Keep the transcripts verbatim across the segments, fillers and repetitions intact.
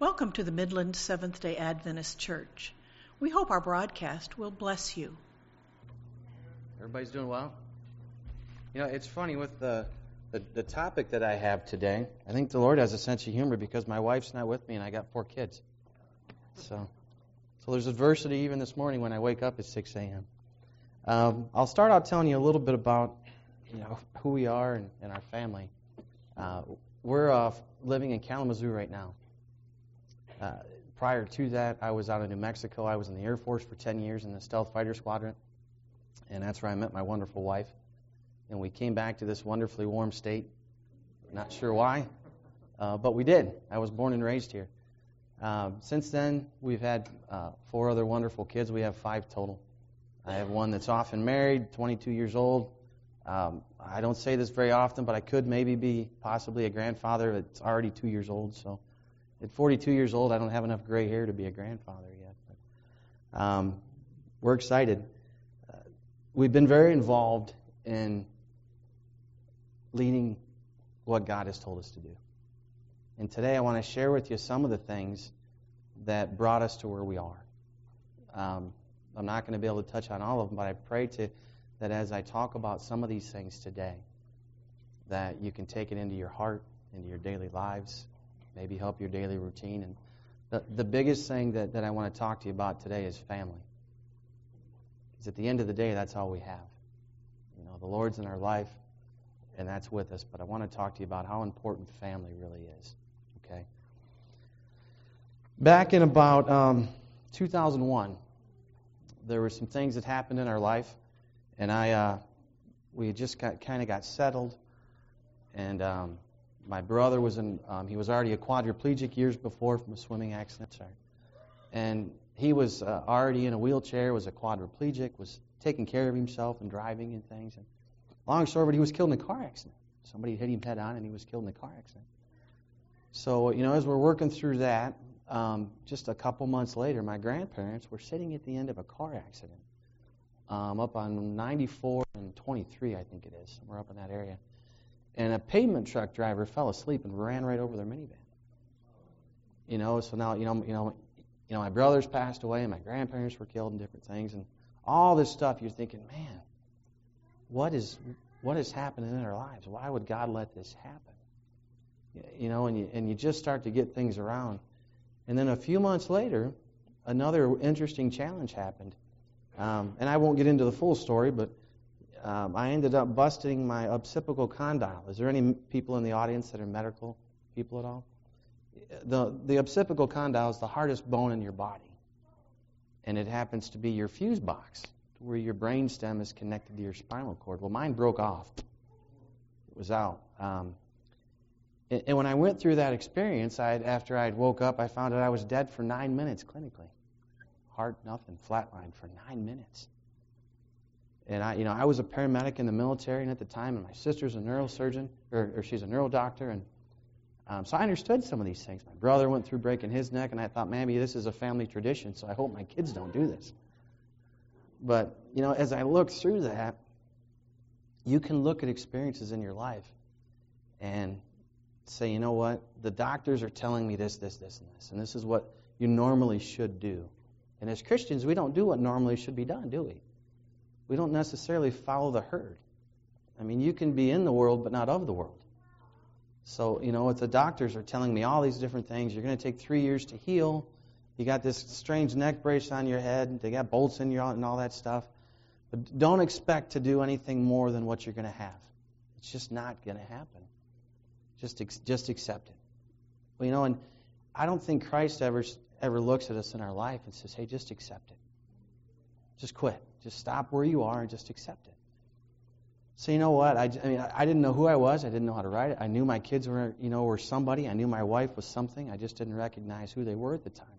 Welcome to the Midland Seventh-day Adventist Church. We hope our broadcast will bless you. Everybody's doing well? You know, it's funny with the, the the topic that I have today. I think the Lord has a sense of humor because my wife's not with me and I got four kids. So, so there's adversity even this morning when I wake up at six a.m. Um, I'll start out telling you a little bit about, you know, who we are and, and our family. Uh, we're uh, living in Kalamazoo right now. Uh, prior to that, I was out in New Mexico. I was in the Air Force for ten years in the Stealth Fighter Squadron, and that's where I met my wonderful wife. And we came back to this wonderfully warm state. Not sure why, uh, but we did. I was born and raised here. Um, since then, we've had uh, four other wonderful kids. We have five total. I have one that's off and married, twenty-two years old. Um, I don't say this very often, but I could maybe be possibly a grandfather that's already two years old. So at forty-two years old, I don't have enough gray hair to be a grandfather yet. But, um, we're excited. Uh, we've been very involved in leading what God has told us to do. And today I want to share with you some of the things that brought us to where we are. Um, I'm not going to be able to touch on all of them, but I pray to that as I talk about some of these things today, that you can take it into your heart, into your daily lives, maybe help your daily routine. And the, the biggest thing that, that I want to talk to you about today is family. Because at the end of the day, that's all we have. You know, the Lord's in our life, and that's with us. But I want to talk to you about how important family really is. Okay? Back in about um, two thousand one, there were some things that happened in our life, and I, uh, we had just got kind of got settled, and um, my brother was in, um, he was already a quadriplegic years before from a swimming accident, sorry. And he was uh, already in a wheelchair, was a quadriplegic, was taking care of himself and driving and things. And long story, but he was killed in a car accident. Somebody hit him head on and he was killed in a car accident. So, you know, as we're working through that, um, just a couple months later, my grandparents were sitting at the end of a car accident um, up on ninety-four and twenty-three, I think it is, somewhere up in that area. And a pavement truck driver fell asleep and ran right over their minivan. You know, so now, you know, you know, you know, my brothers passed away and my grandparents were killed and different things. And all this stuff, you're thinking, man, what is what is happening in our lives? Why would God let this happen? You know, and you, and you just start to get things around. And then a few months later, another interesting challenge happened. Um, and I won't get into the full story, but Um, I ended up busting my occipital condyle. Is there any people in the audience that are medical people at all? The, the occipital condyle is the hardest bone in your body. And it happens to be your fuse box, where your brain stem is connected to your spinal cord. Well, mine broke off. It was out. Um, and, and when I went through that experience, I'd, after I woke up, I found out I was dead for nine minutes clinically. Heart, nothing, flatline for nine minutes. And I, you know, I was a paramedic in the military, and at the time, and my sister's a neurosurgeon, or, or she's a neurodoctor, and um, so I understood some of these things. My brother went through breaking his neck, and I thought, maybe this is a family tradition, so I hope my kids don't do this. But you know, as I look through that, you can look at experiences in your life and say, you know what, the doctors are telling me this, this, this, and this, and this is what you normally should do. And as Christians, we don't do what normally should be done, do we? We don't necessarily follow the herd. I mean, you can be in the world, but not of the world. So, you know, if the doctors are telling me all these different things, you're going to take three years to heal. You got this strange neck brace on your head. They got bolts in your and all that stuff. But don't expect to do anything more than what you're going to have. It's just not going to happen. Just, just accept it. Well, you know, and I don't think Christ ever ever looks at us in our life and says, "Hey, just accept it. Just quit. Just stop where you are and just accept it." So you know what? I, I mean, I didn't know who I was. I didn't know how to write it. I knew my kids were, you know, were somebody. I knew my wife was something. I just didn't recognize who they were at the time.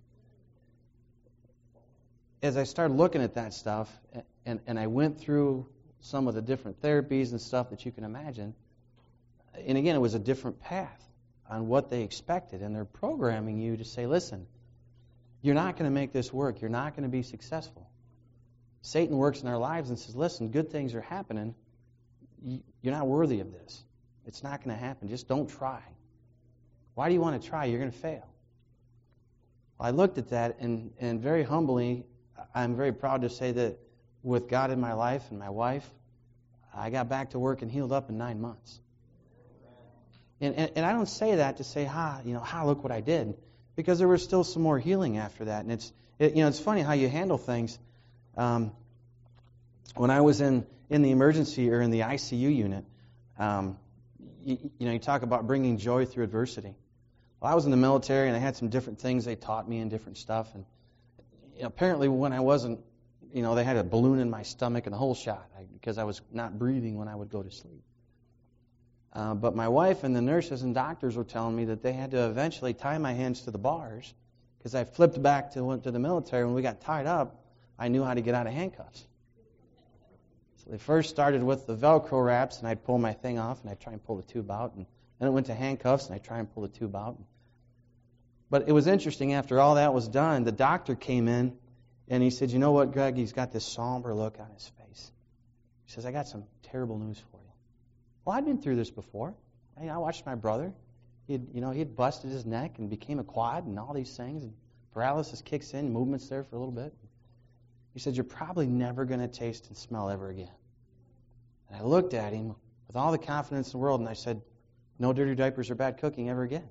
As I started looking at that stuff, and, and I went through some of the different therapies and stuff that you can imagine, and again, it was a different path on what they expected, and they're programming you to say, listen, you're not going to make this work. You're not going to be successful. Satan works in our lives and says, listen, good things are happening. You're not worthy of this. It's not going to happen. Just don't try. Why do you want to try? You're going to fail. I looked at that, and, and very humbly, I'm very proud to say that with God in my life and my wife, I got back to work and healed up in nine months. And, and, and I don't say that to say, ha, you know, ha, look what I did, because there was still some more healing after that. And it's, it, you know, it's funny how you handle things. Um, when I was in, in the emergency or in the I C U unit, um, you, you know, you talk about bringing joy through adversity. Well, I was in the military, and I had some different things they taught me and different stuff. And you know, apparently, when I wasn't, you know, they had a balloon in my stomach and the whole shot I, because I was not breathing when I would go to sleep. Uh, but my wife and the nurses and doctors were telling me that they had to eventually tie my hands to the bars because I flipped back to went to the military. When we got tied up, I knew how to get out of handcuffs. So they first started with the Velcro wraps, and I'd pull my thing off, and I'd try and pull the tube out. And then it went to handcuffs, and I'd try and pull the tube out. But it was interesting, after all that was done, the doctor came in, and he said, you know what, Greg, he's got this somber look on his face. He says, I got some terrible news for you. Well, I'd been through this before. I, I watched my brother. He'd, you know, he had busted his neck and became a quad and all these things, and paralysis kicks in, movement's there for a little bit. He said, you're probably never going to taste and smell ever again. And I looked at him with all the confidence in the world, and I said, no dirty diapers or bad cooking ever again.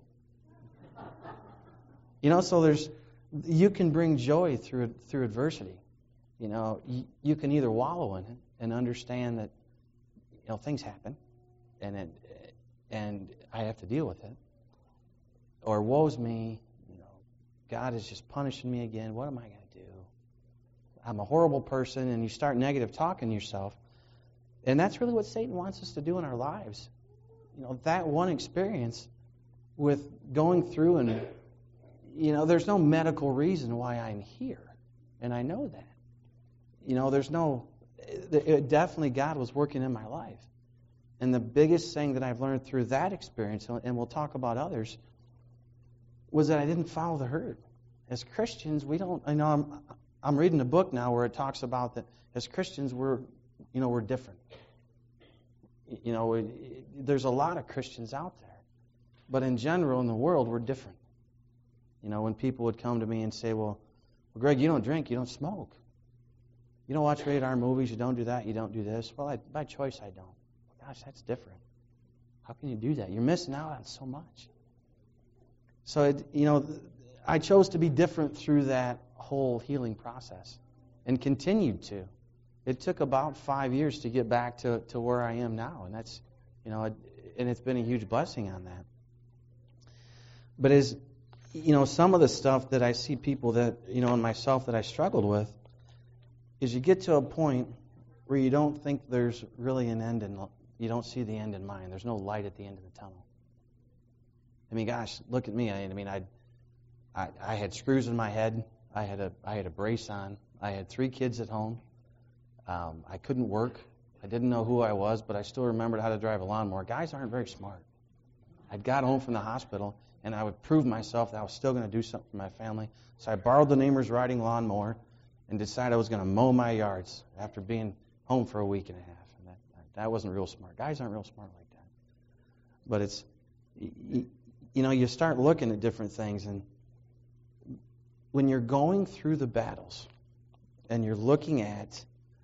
You know, so there's, you can bring joy through through adversity. You know, you, you can either wallow in it and understand that, you know, things happen, and it, and I have to deal with it, or woe's me, you know, God is just punishing me again. What am I going to do? I'm a horrible person, and you start negative talking yourself, and that's really what Satan wants us to do in our lives. You know, that one experience with going through and, you know, there's no medical reason why I'm here, and I know that. You know, there's no, it, definitely God was working in my life. And the biggest thing that I've learned through that experience, and we'll talk about others, was that I didn't follow the herd. As Christians, we don't, I know I'm, I'm reading a book now where it talks about that as Christians, we're, you know, we're different. You know, it, it, there's a lot of Christians out there. But in general, in the world, we're different. You know, when people would come to me and say, well, well Greg, you don't drink, you don't smoke. You don't watch rated R movies, you don't do that, you don't do this. Well, I, by choice, I don't. Gosh, that's different. How can you do that? You're missing out on so much. So, it, you know, I chose to be different through that whole healing process and continued to. It took about five years to get back to, to where I am now, and that's, you know, it, and it's been a huge blessing on that. But as, you know, some of the stuff that I see people that, you know, and myself that I struggled with, is you get to a point where you don't think there's really an end in, you don't see the end in mind. There's no light at the end of the tunnel. I mean, gosh, look at me. I, I mean, I, I, I had screws in my head. I had a, I had a brace on. I had three kids at home. Um, I couldn't work. I didn't know who I was, but I still remembered how to drive a lawnmower. Guys aren't very smart. I'd got home from the hospital, and I would prove myself that I was still going to do something for my family. So I borrowed the neighbor's riding lawnmower and decided I was going to mow my yards after being home for a week and a half. And that, that wasn't real smart. Guys aren't real smart like that. But it's, you, you know, you start looking at different things, and when you're going through the battles and you're looking at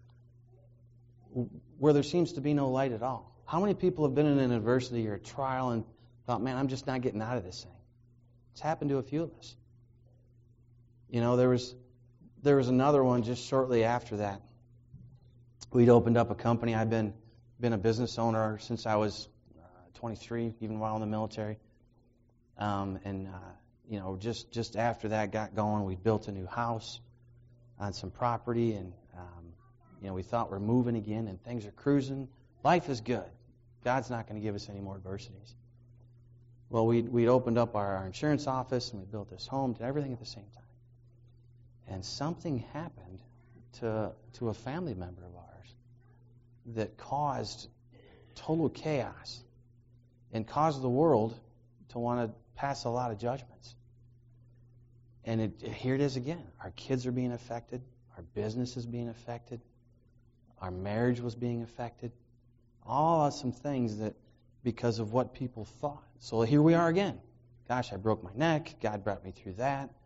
where there seems to be no light at all. How many people have been in an adversity or a trial and thought, man, I'm just not getting out of this thing? It's happened to a few of us. You know, there was there was another one just shortly after that. We'd opened up a company. I've been been a business owner since I was uh, twenty-three, even while in the military. Um, and uh, you know, just just after that got going, we built a new house on some property, and um, you know, we thought we're moving again, and things are cruising. Life is good. God's not going to give us any more adversities. Well, we'd, we'd opened up our, our insurance office, and we built this home, did everything at the same time. And something happened to to a family member of ours that caused total chaos and caused the world to want to pass a lot of judgments. And it, here it is again. Our kids are being affected. Our business is being affected. Our marriage was being affected. All of some things that because of what people thought. So here we are again. Gosh, I broke my neck. God brought me through that.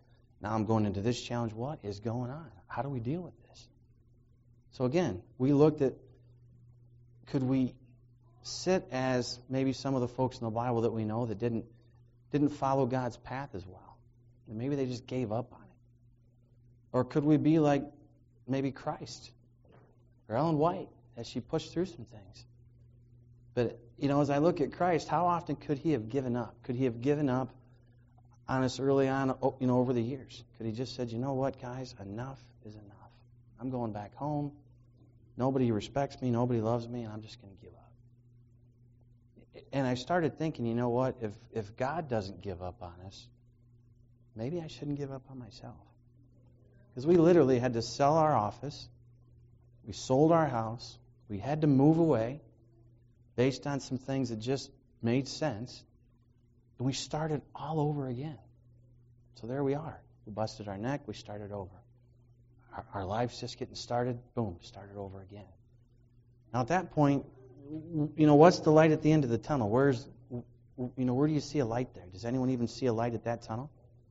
Now I'm going into this challenge. What is going on? How do we deal with this? So again, we looked at, could we sit as maybe some of the folks in the Bible that we know that didn't didn't follow God's path as well? And maybe they just gave up on it. Or could we be like maybe Christ or Ellen White as she pushed through some things? But, you know, as I look at Christ, how often could he have given up? Could he have given up on us early on, you know, over the years? Could he just said, you know what, guys, enough is enough. I'm going back home. Nobody respects me. Nobody loves me, and I'm just going to give up. And I started thinking, you know what, if if God doesn't give up on us, maybe I shouldn't give up on myself. Because we literally had to sell our office. We sold our house. We had to move away based on some things that just made sense. And we started all over again. So there we are. We busted our neck. We started over. Our, our life's just getting started. Boom, started over again. Now at that point, you know, what's the light at the end of the tunnel? Where's, you know, where do you see a light there? Does anyone even see a light at that tunnel?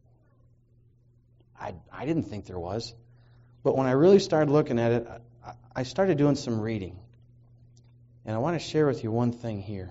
I, I didn't think there was. But when I really started looking at it, I, I started doing some reading. And I want to share with you one thing here.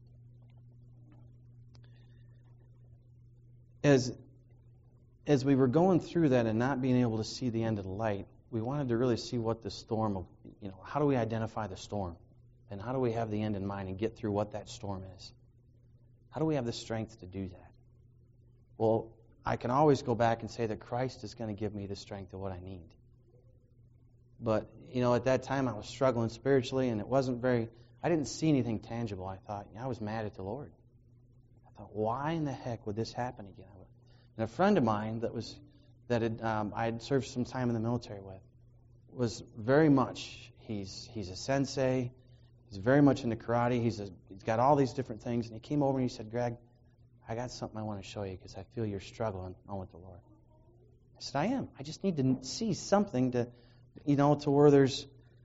As, as we were going through that and not being able to see the end of the light, we wanted to really see what the storm, of, you know, how do we identify the storm? And how do we have the end in mind and get through what that storm is? How do we have the strength to do that? Well, I can always go back and say that Christ is going to give me the strength of what I need. But, you know, at that time I was struggling spiritually, and it wasn't very, I didn't see anything tangible. I thought, you know, I was mad at the Lord. I thought, why in the heck would this happen again? And a friend of mine that was, that had, um, I had served some time in the military with, was very much, he's he's a sensei, he's very much into karate, he's, a, he's got all these different things, and he came over and he said, Greg, I got something I want to show you because I feel you're struggling on with the Lord. I said, I am. I just need to see something to, you know, to where there's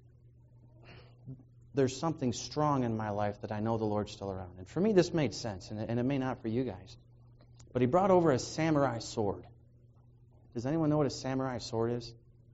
there's something strong in my life that I know the Lord's still around. And for me, this made sense, and it, and it may not for you guys. But he brought over a samurai sword. Does anyone know what a samurai sword is?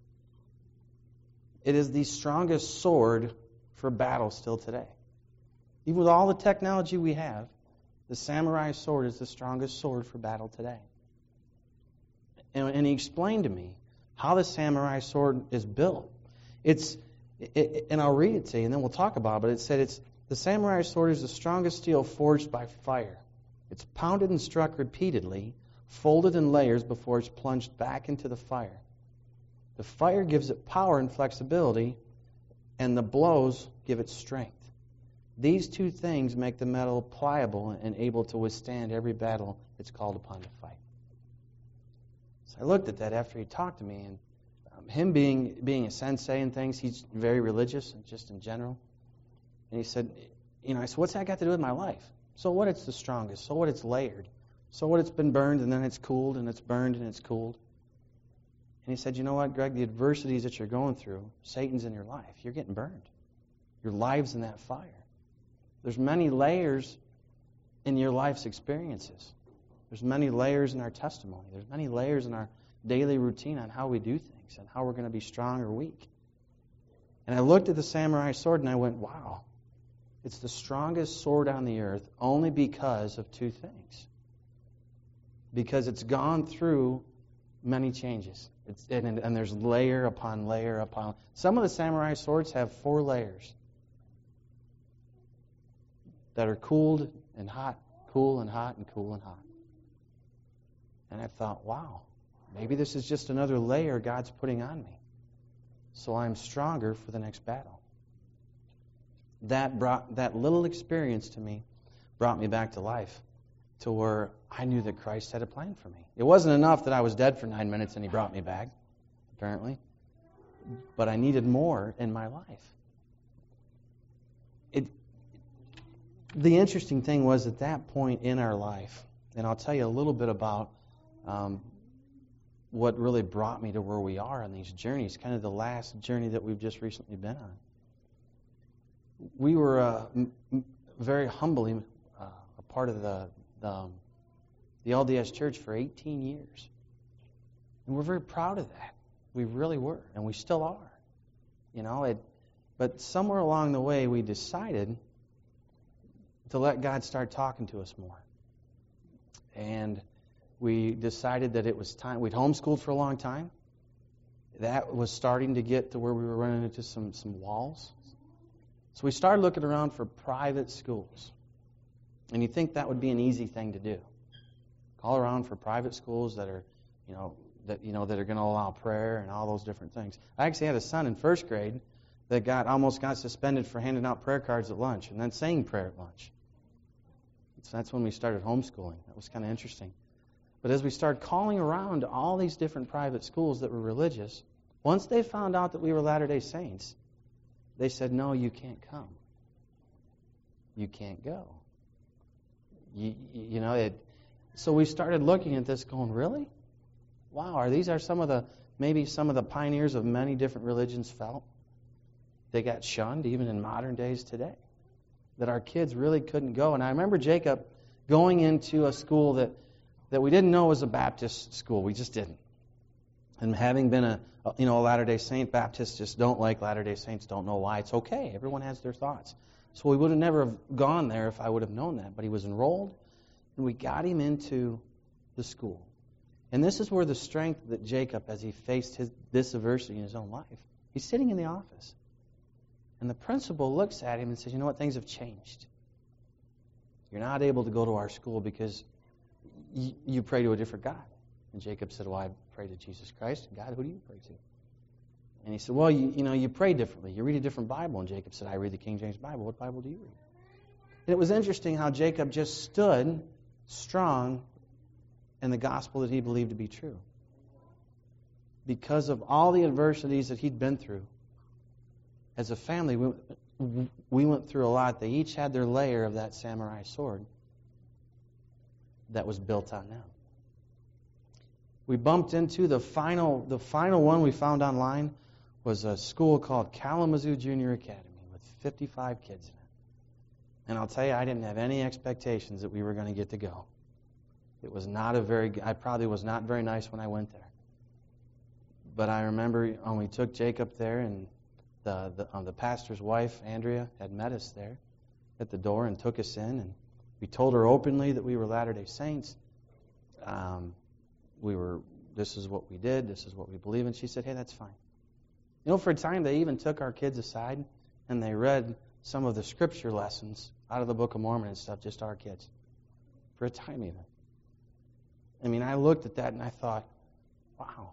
It is the strongest sword for battle still today. Even with all the technology we have, the samurai sword is the strongest sword for battle today. And, and he explained to me how the samurai sword is built. It's, it, and I'll read it to you, and then we'll talk about it. But it said it's the samurai sword is the strongest steel forged by fire. It's pounded and struck repeatedly, folded in layers before it's plunged back into the fire. The fire gives it power and flexibility, and the blows give it strength. These two things make the metal pliable and able to withstand every battle it's called upon to fight. So I looked at that after he talked to me, and um, him being being a sensei and things, he's very religious, just in general. And he said, you know, I said, what's that got to do with my life? So what it's the strongest, so what it's layered, so what it's been burned and then it's cooled and it's burned and it's cooled. And he said, you know what, Greg, the adversities that you're going through, Satan's in your life, you're getting burned. Your life's in that fire. There's many layers in your life's experiences. There's many layers in our testimony. There's many layers in our daily routine on how we do things and how we're going to be strong or weak. And I looked at the samurai sword and I went, wow, it's the strongest sword on the earth only because of two things. Because it's gone through many changes. It's, and, and there's layer upon layer upon. Some of the samurai swords have four layers that are cooled and hot, cool and hot and cool and hot. And I thought, wow, maybe this is just another layer God's putting on me, so I'm stronger for the next battle. That brought that little experience to me brought me back to life, to where I knew that Christ had a plan for me. It wasn't enough that I was dead for nine minutes and he brought me back, apparently, but I needed more in my life. It. The interesting thing was at that point in our life, and I'll tell you a little bit about um, what really brought me to where we are on these journeys, kind of the last journey that we've just recently been on. We were uh, m- very humbly uh, a part of the, the, um, the L D S Church for eighteen years. And we're very proud of that. We really were, and we still are. You know, it, but somewhere along the way, we decided to let God start talking to us more. And we decided that it was time. We'd homeschooled for a long time. That was starting to get to where we were running into some, some walls. So we started looking around for private schools. And you think that would be an easy thing to do. Call around for private schools that are, you know, that you know that are going to allow prayer and all those different things. I actually had a son in first grade that got almost got suspended for handing out prayer cards at lunch and then saying prayer at lunch. So that's when we started homeschooling. That was kind of interesting. But as we started calling around to all these different private schools that were religious, once they found out that we were Latter-day Saints, they said, no, you can't come. You can't go. You, you know, it, so we started looking at this going, really? Wow, are these are some of the, maybe some of the pioneers of many different religions felt? They got shunned even in modern days today. That our kids really couldn't go. And I remember Jacob going into a school that, that we didn't know was a Baptist school. We just didn't. And having been a, you know, a Latter-day Saint, Baptists just don't like Latter-day Saints, don't know why. It's okay. Everyone has their thoughts. So we would have never have gone there if I would have known that. But he was enrolled, and we got him into the school. And this is where the strength that Jacob, as he faced his, this adversity in his own life, he's sitting in the office. And the principal looks at him and says, you know what, things have changed. You're not able to go to our school because y- you pray to a different God. And Jacob said, well, I pray to Jesus Christ. And God, who do you pray to? And he said, well, you, you know, you pray differently. You read a different Bible. And Jacob said, I read the King James Bible. What Bible do you read? And it was interesting how Jacob just stood strong in the gospel that he believed to be true. Because of all the adversities that he'd been through. As a family, we, we went through a lot. They each had their layer of that samurai sword that was built on them. We bumped into the final, the final one we found online was a school called Kalamazoo Junior Academy with fifty-five kids in it. And I'll tell you, I didn't have any expectations that we were going to get to go. It was not a very, I probably was not very nice when I went there. But I remember when we took Jacob there, and the the, um, the pastor's wife, Andrea, had met us there at the door and took us in, and we told her openly that we were Latter-day Saints. Um, we were, this is what we did, this is what we believe in. She said, hey, that's fine. You know, for a time they even took our kids aside and they read some of the scripture lessons out of the Book of Mormon and stuff, just our kids. For a time even. I mean, I looked at that and I thought, wow.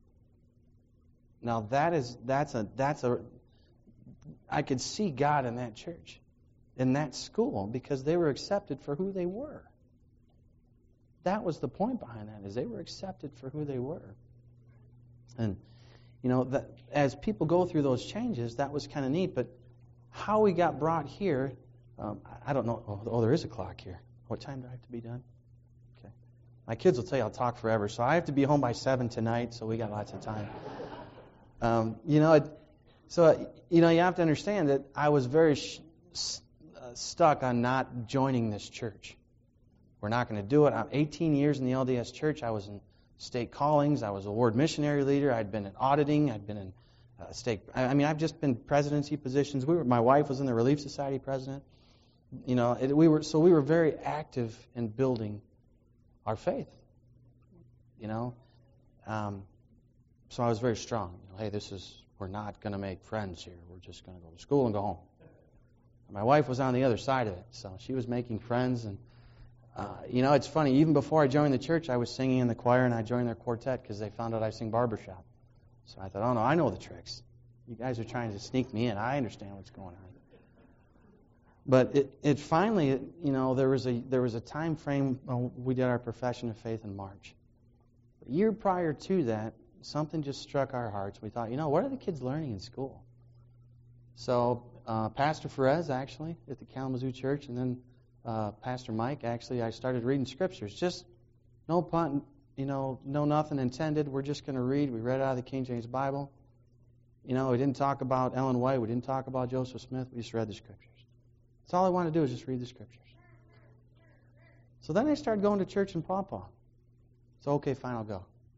Now that is, that's a, that's a, I could see God in that church, in that school, because they were accepted for who they were. That was the point behind that, is they were accepted for who they were. And, you know, that, as people go through those changes, that was kind of neat. But how we got brought here, um, I don't know. Oh, oh, there is a clock here. What time do I have to be done? Okay. My kids will tell you I'll talk forever, so I have to be home by seven tonight, so we got lots of time. Um, you know, it, so, you know, you have to understand that I was very sh- uh, stuck on not joining this church. We're not going to do it. I'm eighteen years in the L D S church. I was in state callings. I was a ward missionary leader. I'd been in auditing. I'd been in uh, state. I mean, I've just been presidency positions. We were. My wife was in the Relief Society president. You know, it, we were. So we were very active in building our faith. You know, um, so I was very strong. You know, hey, this is. We're not going to make friends here. We're just going to go to school and go home. My wife was on the other side of it, so she was making friends. And Uh, you know, it's funny, even before I joined the church, I was singing in the choir, and I joined their quartet because they found out I sing barbershop. So I thought, oh, no, I know the tricks. You guys are trying to sneak me in. I understand what's going on. But it, it finally, you know, there was a there was a time frame when we did our profession of faith in March. A year prior to that, something just struck our hearts. We thought, you know, what are the kids learning in school? So uh, Pastor Ferez, actually, at the Kalamazoo Church, and then Uh, Pastor Mike, actually, I started reading scriptures. Just no pun, you know, no nothing intended. We're just going to read. We read out of the King James Bible. You know, we didn't talk about Ellen White. We didn't talk about Joseph Smith. We just read the scriptures. That's all I wanted to do is just read the scriptures. So then I started going to church in Paw Paw. So, okay, fine, I'll go.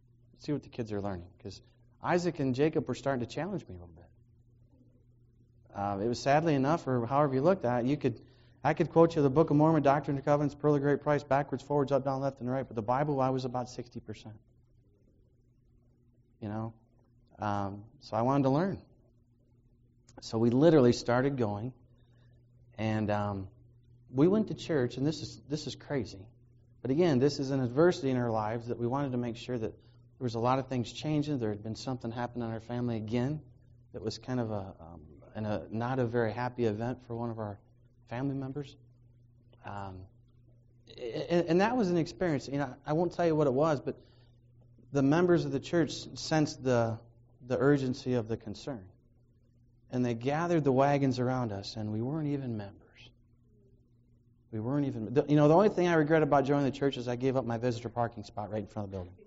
see what the kids are learning. Because Isaac and Jacob were starting to challenge me a little bit. Uh, it was sadly enough, or however you looked at it, you could, I could quote you the Book of Mormon, Doctrine and Covenants, Pearl of Great Price, backwards, forwards, up, down, left, and right. But the Bible, I was about sixty percent. You know? Um, so I wanted to learn. So we literally started going, and um, we went to church, and this is this is crazy. But again, this is an adversity in our lives that we wanted to make sure that there was a lot of things changing. There had been something happen in our family again that was kind of a, um, and a not a very happy event for one of our family members. Um, and, and that was an experience. You know, I won't tell you what it was, but the members of the church sensed the the urgency of the concern. And they gathered the wagons around us, and we weren't even members. We weren't even... You know, the only thing I regret about joining the church is I gave up my visitor parking spot right in front of the building.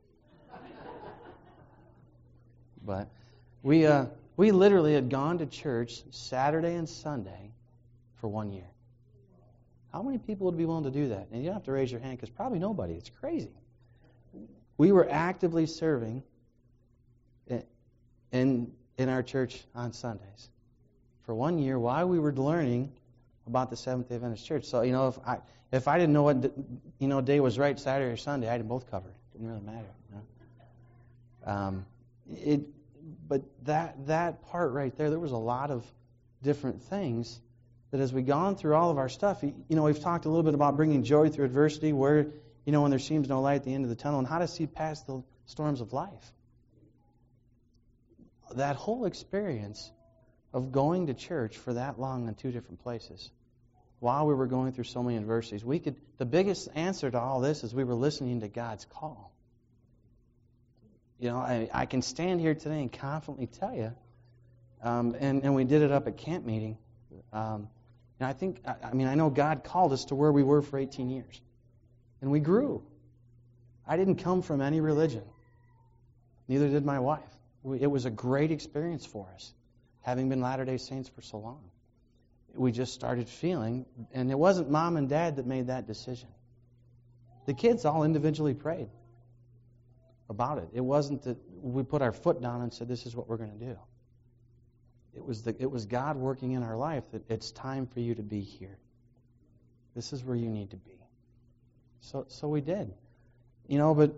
But we uh, we literally had gone to church Saturday and Sunday for one year. How many people would be willing to do that? And you don't have to raise your hand because probably nobody. It's crazy. We were actively serving in in our church on Sundays for one year while we were learning about the Seventh-day Adventist Church. So, you know, if I if I didn't know what you know day was right, Saturday or Sunday, I had them both covered. It didn't really matter. You know? Um, it, but that that part right there, there was a lot of different things that as we gone through all of our stuff, you know, we've talked a little bit about bringing joy through adversity, where you know when there seems no light at the end of the tunnel, and how to see past the storms of life. That whole experience of going to church for that long in two different places, while we were going through so many adversities, we could. The biggest answer to all this is we were listening to God's call. You know, I, I can stand here today and confidently tell you, um, and and we did it up at camp meeting. Um, and I think, I, I mean, I know God called us to where we were for eighteen years, and we grew. I didn't come from any religion. Neither did my wife. We, it was a great experience for us, having been Latter-day Saints for so long. We just started feeling, and it wasn't mom and dad that made that decision. The kids all individually prayed about it. It wasn't that we put our foot down and said, this is what we're going to do. It was the, it was God working in our life that it's time for you to be here. This is where you need to be. So so we did. You know, but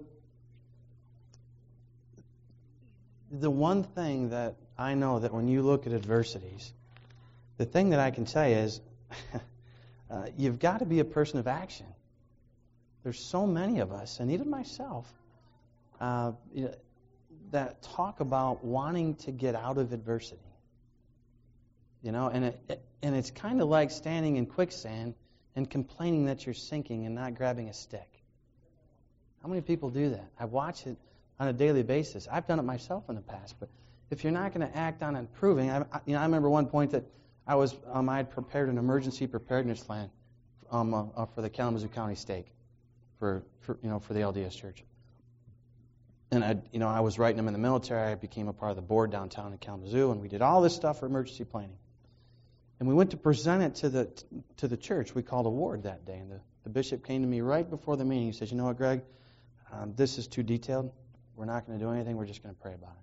the one thing that I know that when you look at adversities, the thing that I can say is uh, you've got to be a person of action. There's so many of us, and even myself, uh, you know, that talk about wanting to get out of adversity. You know, and it, it, and it's kind of like standing in quicksand and complaining that you're sinking and not grabbing a stick. How many people do that? I watch it on a daily basis. I've done it myself in the past, but if you're not going to act on improving, I, I, you know, I remember one point that I was, um, I had prepared an emergency preparedness plan um, uh, uh, for the Kalamazoo County Stake, for, for you know, for the L D S Church. And I, you know, I was writing them in the military. I became a part of the board downtown in Kalamazoo, and we did all this stuff for emergency planning. And we went to present it to the to the church. We called a ward that day, and the, the bishop came to me right before the meeting. He says, "You know what, Greg? Um, this is too detailed. We're not going to do anything. We're just going to pray about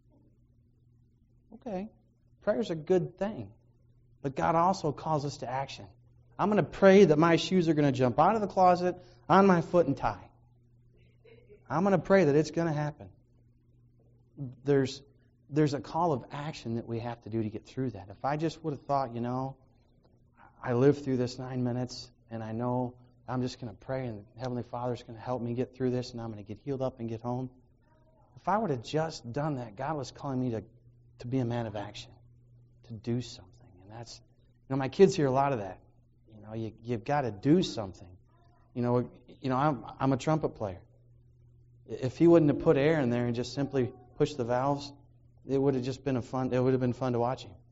it." Okay, prayer's a good thing, but God also calls us to action. I'm going to pray that my shoes are going to jump out of the closet on my foot and tie. I'm going to pray that it's going to happen. There's there's a call of action that we have to do to get through that. If I just would have thought, you know, I lived through this nine minutes, and I know I'm just going to pray, and Heavenly Father's going to help me get through this, and I'm going to get healed up and get home. If I would have just done that, God was calling me to, to be a man of action, to do something. And that's, you know, my kids hear a lot of that. You know, you, you've got to do something. You know, you know, I'm, I'm a trumpet player. If he wouldn't have put air in there and just simply pushed the valves, it would have just been a fun. It would have been fun to watch him.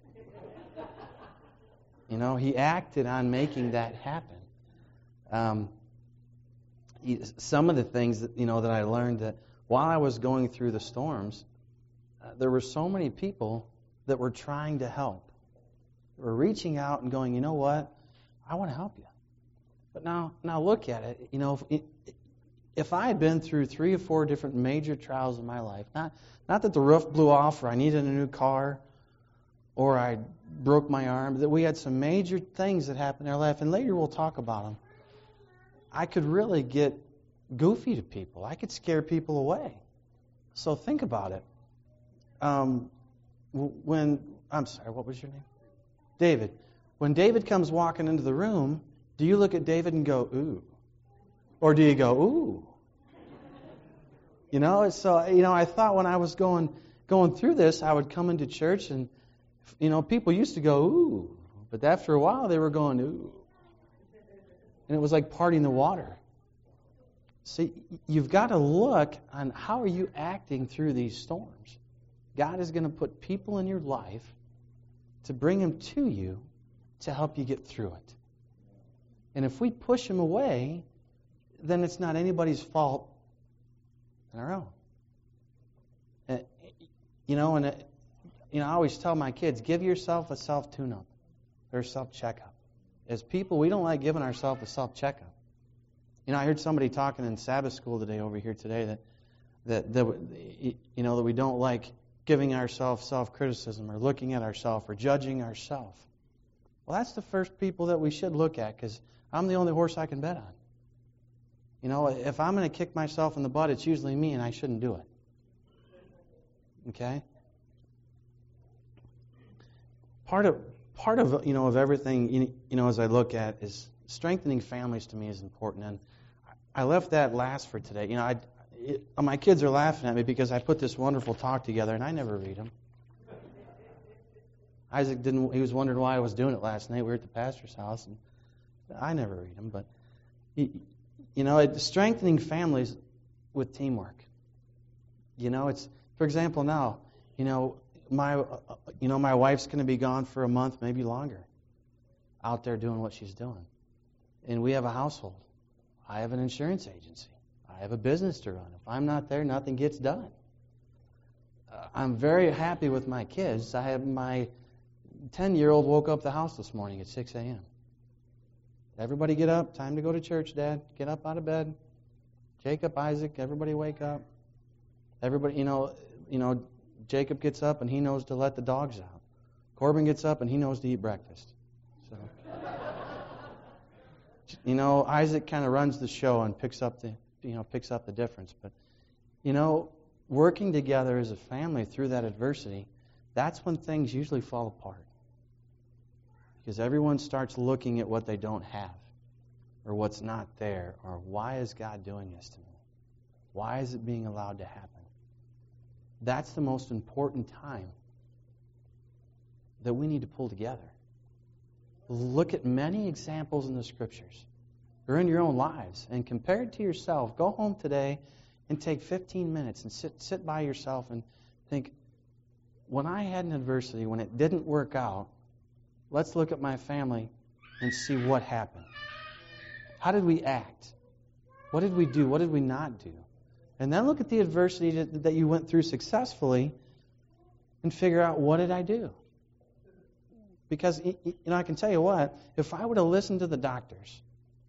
You know, he acted on making that happen. Um, he, some of the things that you know that I learned that while I was going through the storms, uh, there were so many people that were trying to help. They were reaching out and going, you know what, I want to help you. But now, now look at it. You know, if, if I had been through three or four different major trials in my life, not, not that the roof blew off or I needed a new car or I broke my arm, but that we had some major things that happened in our life, and later we'll talk about them, I could really get goofy to people. I could scare people away. So think about it. Um, when, I'm sorry, what was your name? David. When David comes walking into the room, do you look at David and go, ooh? Or do you go, ooh? You know, so, you know, I thought when I was going going through this, I would come into church and, you know, people used to go, ooh. But after a while, they were going, ooh. And it was like partying the water. See, you've got to look on how are you acting through these storms. God is going to put people in your life to bring them to you to help you get through it. And if we push them away, then it's not anybody's fault than our own. And, you know, and it, you know, I always tell my kids, give yourself a self-tune-up or self-checkup. As people, we don't like giving ourselves a self-checkup. You know, I heard somebody talking in Sabbath school today over here today that that, that you know that we don't like giving ourselves self-criticism or looking at ourselves or judging ourselves. Well, that's the first people that we should look at, because I'm the only horse I can bet on. You know, if I'm going to kick myself in the butt, it's usually me, and I shouldn't do it. Okay? Part of part of you know of everything you know as I look at is strengthening families. To me is important, and I left that last for today. You know, I it, my kids are laughing at me because I put this wonderful talk together, and I never read them. Isaac didn't. He was wondering why I was doing it last night. We were at the pastor's house, and I never read them. But you know, it's strengthening families with teamwork. You know, it's for example now. You know, my you know my wife's going to be gone for a month, maybe longer, out there doing what she's doing, and we have a household. I have an insurance agency. I have a business to run. If I'm not there, nothing gets done. Uh, I'm very happy with my kids. I have my ten-year-old woke up the house this morning at six a.m. Everybody get up. Time to go to church, Dad. Get up out of bed. Jacob, Isaac, everybody wake up. Everybody, you know, you know, Jacob gets up and he knows to let the dogs out. Corbin gets up and he knows to eat breakfast. So, you know, Isaac kind of runs the show and picks up the, you know, picks up the difference. But, you know, working together as a family through that adversity, that's when things usually fall apart. Because everyone starts looking at what they don't have, or what's not there, or why is God doing this to me? Why is it being allowed to happen? That's the most important time that we need to pull together. Look at many examples in the Scriptures or in your own lives and compare it to yourself. Go home today and take fifteen minutes and sit sit by yourself and think, when I had an adversity, when it didn't work out, let's look at my family and see what happened. How did we act? What did we do? What did we not do? And then look at the adversity that, that you went through successfully and figure out, what did I do? Because, you know, I can tell you what, if I would have listened to the doctors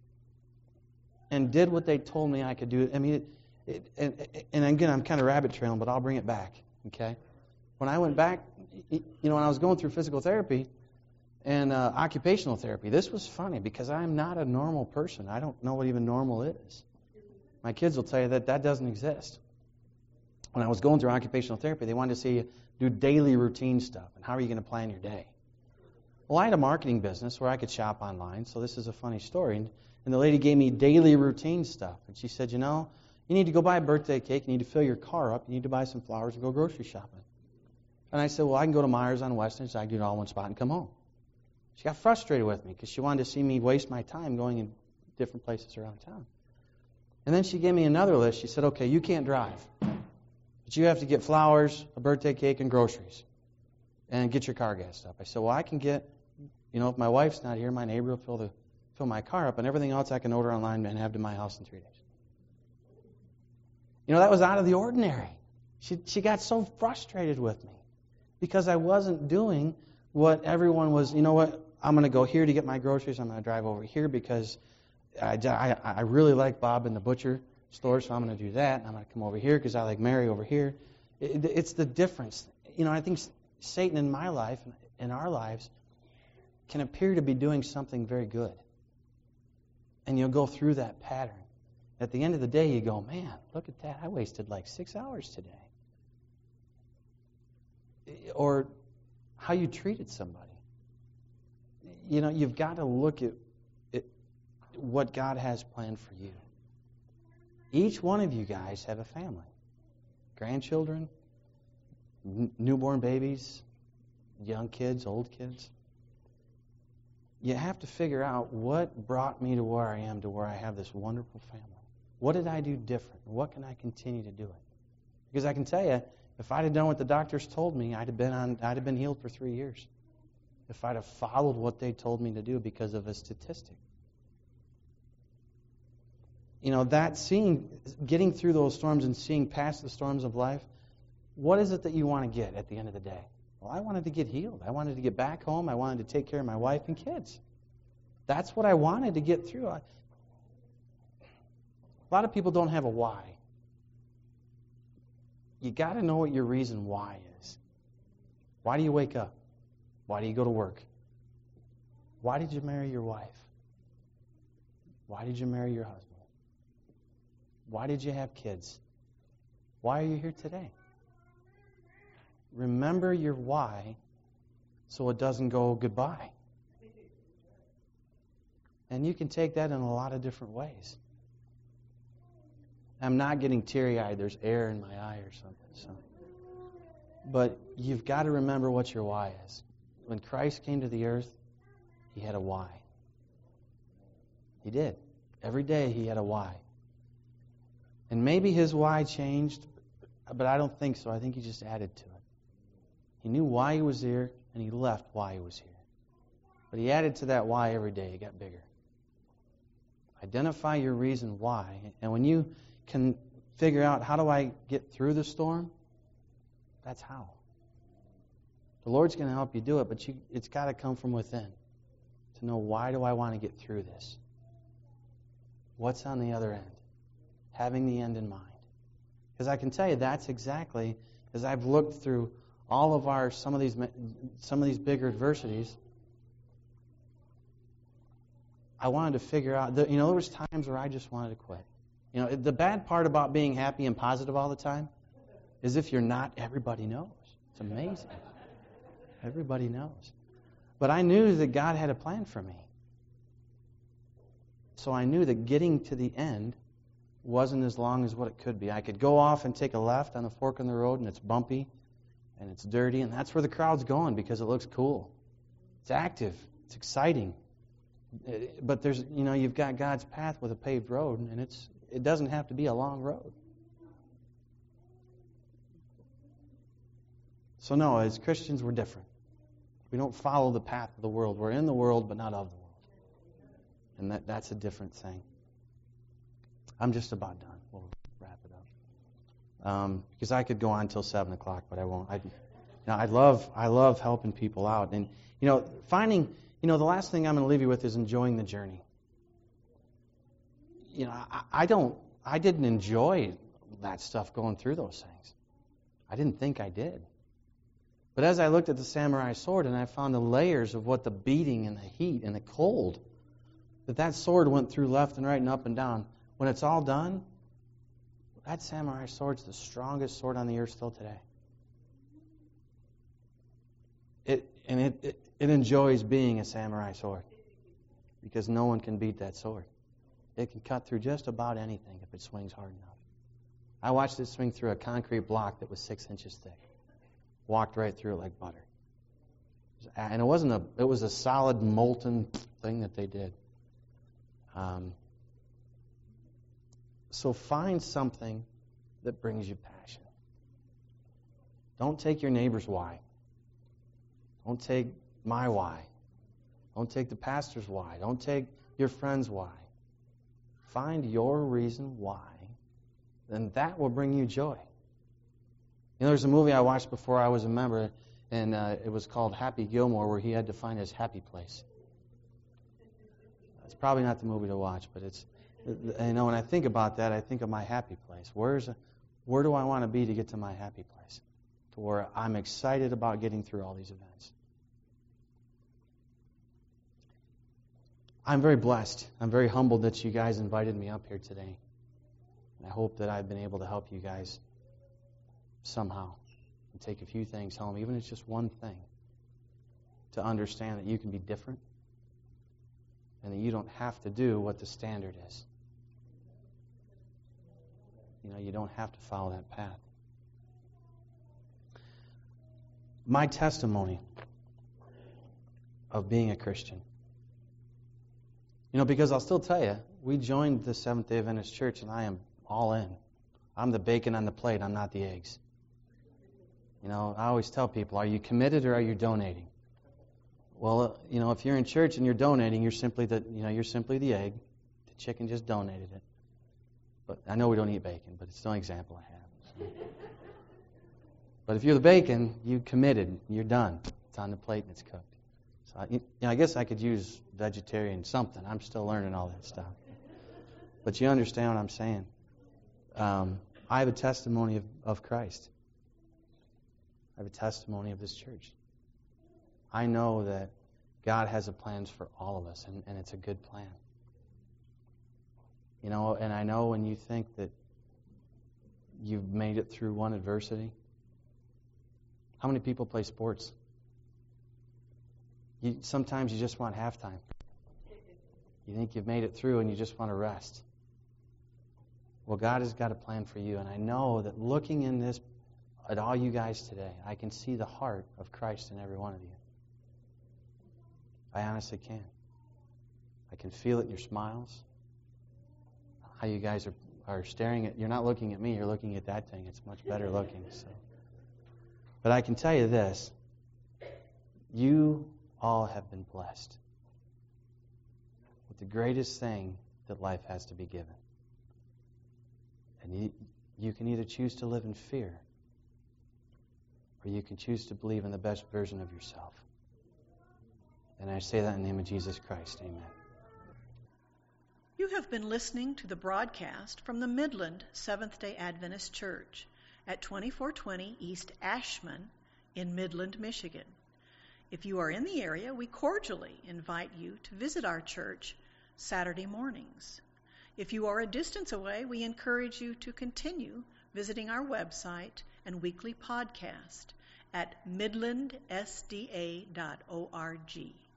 and did what they told me I could do, I mean, it, it, and, and again, I'm kind of rabbit trailing, but I'll bring it back, okay? When I went back, you know, when I was going through physical therapy and uh, occupational therapy, this was funny because I'm not a normal person. I don't know what even normal is. My kids will tell you that that doesn't exist. When I was going through occupational therapy, they wanted to see you do daily routine stuff. And how are you going to plan your day? Well, I had a marketing business where I could shop online, so this is a funny story. And, and the lady gave me daily routine stuff. And she said, you know, you need to go buy a birthday cake, you need to fill your car up, you need to buy some flowers and go grocery shopping. And I said, well, I can go to Myers on Western, so I can do it all in one spot and come home. She got frustrated with me because she wanted to see me waste my time going in different places around town. And then she gave me another list. She said, okay, you can't drive, but you have to get flowers, a birthday cake, and groceries, and get your car gassed up. I said, well, I can get, you know, if my wife's not here, my neighbor will fill, the, fill my car up, and everything else I can order online and have to my house in three days. You know, that was out of the ordinary. She, she got so frustrated with me because I wasn't doing what everyone was, you know what, I'm going to go here to get my groceries, I'm going to drive over here because I, I, I really like Bob and the butcher, store, so I'm going to do that. And I'm going to come over here because I like Mary over here. It, it's the difference. You know, I think Satan in my life, in our lives, can appear to be doing something very good. And you'll go through that pattern. At the end of the day, you go, man, look at that. I wasted like six hours today. Or how you treated somebody. You know, you've got to look at it, what God has planned for you. Each one of you guys have a family. Grandchildren, n- newborn babies, young kids, old kids. You have to figure out what brought me to where I am, to where I have this wonderful family. What did I do different? What can I continue to do it? Because I can tell you, if I'd have done what the doctors told me, I'd have been on, I'd have been healed for three years. If I'd have followed what they told me to do because of a statistic. You know, that seeing, getting through those storms and seeing past the storms of life, what is it that you want to get at the end of the day? Well, I wanted to get healed. I wanted to get back home. I wanted to take care of my wife and kids. That's what I wanted to get through. I, a lot of people don't have a why. You got to know what your reason why is. Why do you wake up? Why do you go to work? Why did you marry your wife? Why did you marry your husband? Why did you have kids? Why are you here today? Remember your why so it doesn't go goodbye. And you can take that in a lot of different ways. I'm not getting teary-eyed. There's air in my eye or something. So. But you've got to remember what your why is. When Christ came to the earth, he had a why. He did. Every day he had a why. And maybe his why changed, but I don't think so. I think he just added to it. He knew why he was here, and he left why he was here. But he added to that why every day. It got bigger. Identify your reason why. And when you can figure out, how do I get through the storm? That's how. The Lord's going to help you do it, but you, it's got to come from within. To know, why do I want to get through this? What's on the other end? Having the end in mind. Because I can tell you, that's exactly, as I've looked through all of our, some of these, some of these bigger adversities, I wanted to figure out, that, you know, there was times where I just wanted to quit. You know, the bad part about being happy and positive all the time is if you're not, everybody knows. It's amazing. Everybody knows. But I knew that God had a plan for me. So I knew that getting to the end wasn't as long as what it could be. I could go off and take a left on a fork in the road, and it's bumpy, and it's dirty, and that's where the crowd's going because it looks cool. It's active. It's exciting. But there's, you know, you've got God's path with a paved road, and it's it doesn't have to be a long road. So no, as Christians, we're different. We don't follow the path of the world. We're in the world, but not of the world. And that, that's a different thing. I'm just about done. We'll wrap it up. Um, because I could go on until seven o'clock, but I won't. I, now, I love, I love helping people out. And, you know, finding, you know, the last thing I'm going to leave you with is enjoying the journey. You know, I, I don't, I didn't enjoy that stuff going through those things. I didn't think I did. But as I looked at the samurai sword and I found the layers of what the beating and the heat and the cold, that that sword went through left and right and up and down. When it's all done, that samurai sword's the strongest sword on the earth still today. It and it, it, it enjoys being a samurai sword because no one can beat that sword. It can cut through just about anything if it swings hard enough. I watched it swing through a concrete block that was six inches thick. Walked right through it like butter. And it wasn't a, it was a solid molten thing that they did. Um, so find something that brings you passion. Don't take your neighbor's why. Don't take my why. Don't take the pastor's why. Don't take your friend's why. Find your reason why, and that will bring you joy. You know, there's a movie I watched before I was a member, and uh, it was called Happy Gilmore, where he had to find his happy place. It's probably not the movie to watch, but it's You know, when I think about that, I think of my happy place. Where's, where do I want to be to get to my happy place? To where I'm excited about getting through all these events. I'm very blessed. I'm very humbled that you guys invited me up here today. And I hope that I've been able to help you guys somehow and take a few things home, even if it's just one thing, to understand that you can be different and that you don't have to do what the standard is. You know, you don't have to follow that path. My testimony of being a Christian. You know, because I'll still tell you, we joined the Seventh-day Adventist Church, and I am all in. I'm the bacon on the plate. I'm not the eggs. You know, I always tell people, are you committed or are you donating? Well, uh, you know, if you're in church and you're donating, you're simply the, you know, you're simply the egg. The chicken just donated it. But I know we don't eat bacon, but it's the only example I have. So. But if you're the bacon, you committed. You're done. It's on the plate and it's cooked. So I, you know, I guess I could use vegetarian something. I'm still learning all that stuff. But you understand what I'm saying. Um, I have a testimony of, of Christ. I have a testimony of this church. I know that God has a plans for all of us, and, and it's a good plan. You know, and I know when you think that you've made it through one adversity. How many people play sports? You, sometimes you just want halftime. You think you've made it through and you just want to rest. Well, God has got a plan for you, and I know that looking in this, at all you guys today, I can see the heart of Christ in every one of you. I honestly can. I can feel it in your smiles. How you guys are, are staring at, you're not looking at me, you're looking at that thing. It's much better looking. So, but I can tell you this, you all have been blessed with the greatest thing that life has to be given. And you, you can either choose to live in fear, or you can choose to believe in the best version of yourself. And I say that in the name of Jesus Christ. Amen. You have been listening to the broadcast from the Midland Seventh-day Adventist Church at twenty-four twenty East Ashman in Midland, Michigan. If you are in the area, we cordially invite you to visit our church Saturday mornings. If you are a distance away, we encourage you to continue visiting our website and weekly podcast at midland s d a dot org.